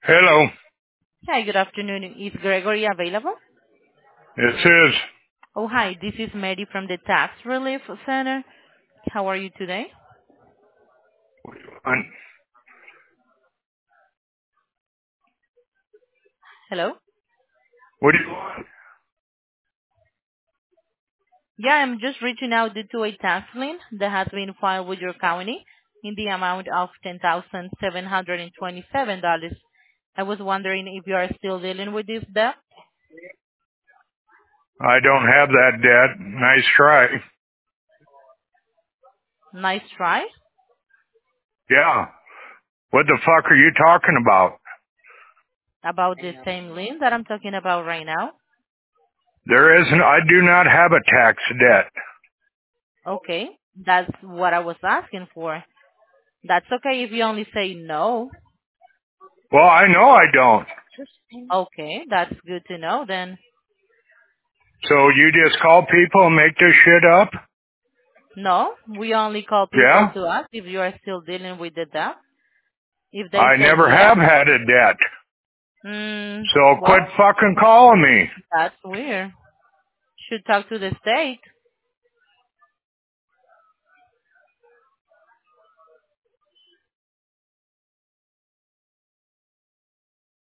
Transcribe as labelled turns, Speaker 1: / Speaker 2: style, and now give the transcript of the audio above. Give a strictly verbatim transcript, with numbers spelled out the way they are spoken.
Speaker 1: Hello.
Speaker 2: Hi, good afternoon. Is Gregory available?
Speaker 1: This is.
Speaker 2: Oh, hi. This is Mary from the Tax Relief Center. How are you today?
Speaker 1: um,
Speaker 2: Hello?
Speaker 1: What do you want?
Speaker 2: Yeah, I'm just reaching out due to a tax lien that has been filed with your county in the amount of ten thousand seven hundred twenty-seven dollars. I was wondering if you are still dealing with this debt.
Speaker 1: I don't have that debt. Nice try.
Speaker 2: Nice try.
Speaker 1: Yeah. What the fuck are you talking about?
Speaker 2: About the same lien that I'm talking about right now.
Speaker 1: There isn't. I do not have a tax debt.
Speaker 2: Okay, that's what I was asking for. That's okay if you only say no.
Speaker 1: Well, I know I don't.
Speaker 2: Okay, that's good to know then.
Speaker 1: So you just call people and make this shit up?
Speaker 2: No, we only call people
Speaker 1: Yeah?
Speaker 2: to ask if you are still dealing with the debt. If they
Speaker 1: I
Speaker 2: say
Speaker 1: never
Speaker 2: yes,
Speaker 1: have had a debt.
Speaker 2: mm,
Speaker 1: So quit
Speaker 2: well,
Speaker 1: fucking calling me.
Speaker 2: that's weird. Should talk to the state.